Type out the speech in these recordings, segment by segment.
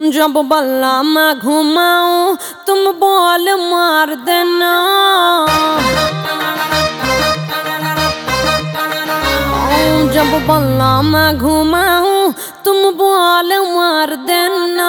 जब बल्ला मैं घुमाऊं तुम बॉल मार देना। जब बल्ला मैं घुमाऊं तुम बॉल मार देना।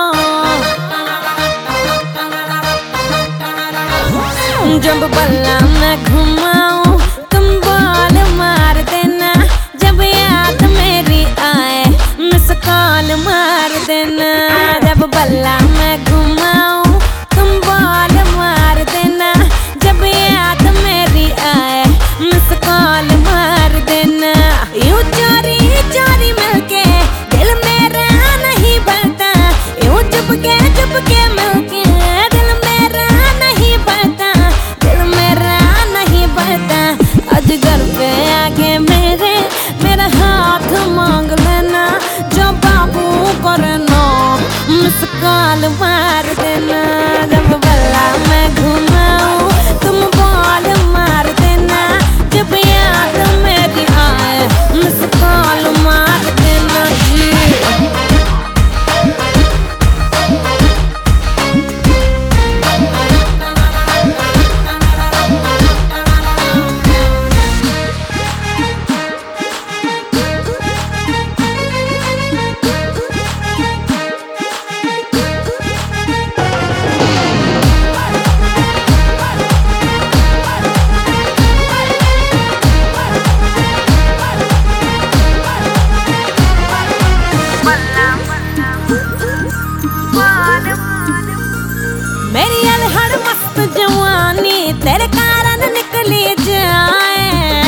जब बल्ला मैं घुमाऊं तुम बॉल मार देना। जब याद मेरी आए मिस कॉल मार देना। जब बल्ला मैं घुमाऊं तुम बॉल मार देना। जब याद मेरी आए मिस कॉल मार देना। यूं चोरी चोरी मिलके दिल मेरा नहीं भरता। यूं चुपके मिलके दिल मेरा नहीं भरता। दिल मेरा नहीं भरता। आज घर पे आके मेरा हाथ मांग लेना। जो बाबू करना मिस कॉल मार देना। जब बल्ला मैं घुमाऊं तुम बॉल मार देना। जब याद मेरी आए मिस कॉल मार देना जी। मेरी अलहड़ मस्त जवानी तेरे कारण निकली जाए।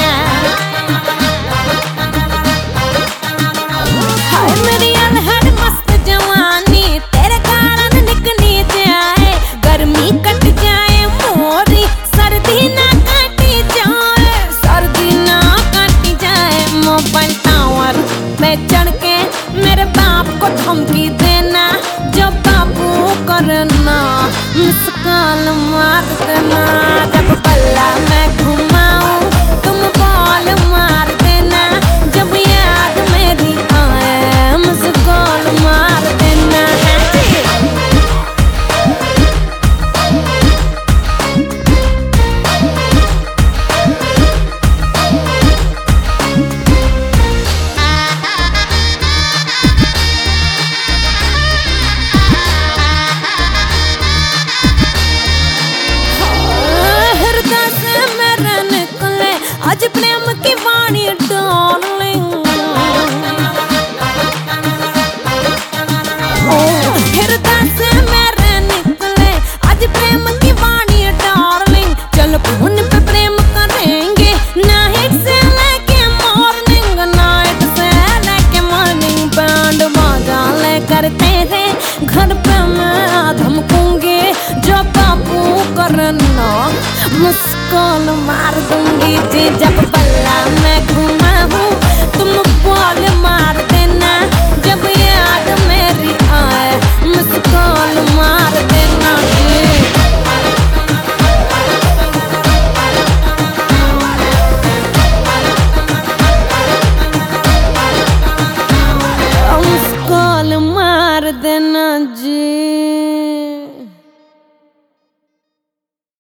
हाय मेरी अलहड़ मस्त जवानी तेरे कारण निकली जाए। गर्मी कट जाए मोरी सर्दी ना कटी जाए। सर्दी ना कटी जाए। मोबाइल टावर पे चढ़ के मेरे बाप को धमकी देना। जो बाबू करना मिस कॉल मार देना। जब बल्ला मैं घुमाऊं तुम बॉल मार देना। जब याद मेरी आए मिस कॉल मार देना। आज प्रेम की वाणी डार्लिंग। हृदय से मेरे निकले आज प्रेम की वाणी डार्लिंग। चल फोन पे प्रेम करेंगे नाइट से लेके मॉर्निंग। नाइट से लेके मॉर्निंग बैंड बाजा लेकर तेरे घर पे मैं धमकूंगी। जो बाबू करना मिस कॉल मार दूंगी जी। जब बल्ला मैं